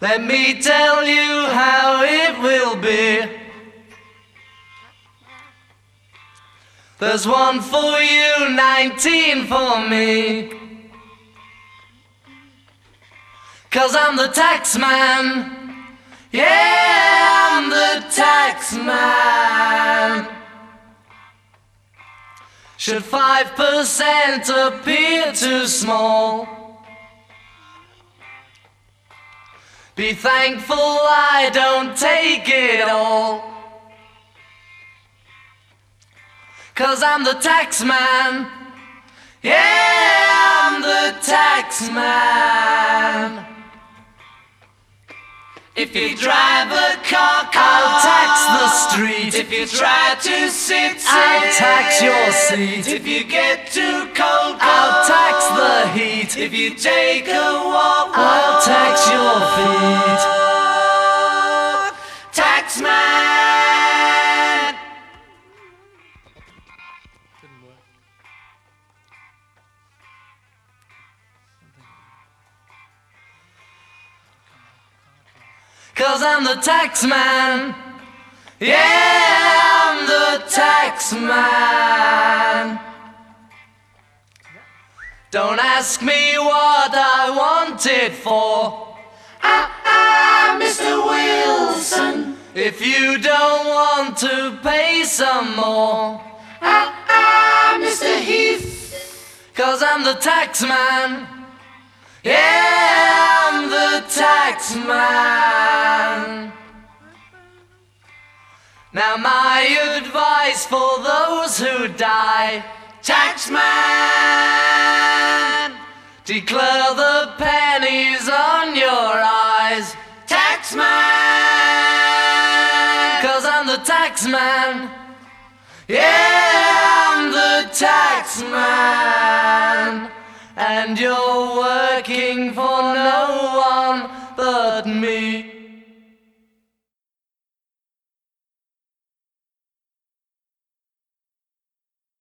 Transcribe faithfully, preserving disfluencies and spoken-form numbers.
Let me tell you how it will be. There's one for you, nineteen for me. 'Cause I'm the tax man. Yeah, I'm the tax man. Should five percent appear too small? Be thankful I don't take it all. 'Cause I'm the tax man. Yeah, I'm the tax man. If you drive a car, car, I'll tax the street. If you try to sit, sit, I'll tax your seat. If you get too cold, cold, I'll tax the heat. If you take a walk, I'll tax your feet. Tax man. Didn't work. 'Cause I'm the tax man. Yeah, I'm the tax man. Don't ask me what I want it for. Ah, ah, Mister Wilson. If you don't want to pay some more. Ah, ah, Mister Heath. 'Cause I'm the tax man. Yeah, I'm the tax man. Now my advice for those who die: tax man, declare the pennies on your eyes. Tax man, 'cause I'm the tax man. Yeah, I'm the tax man. And you're working for no one but me.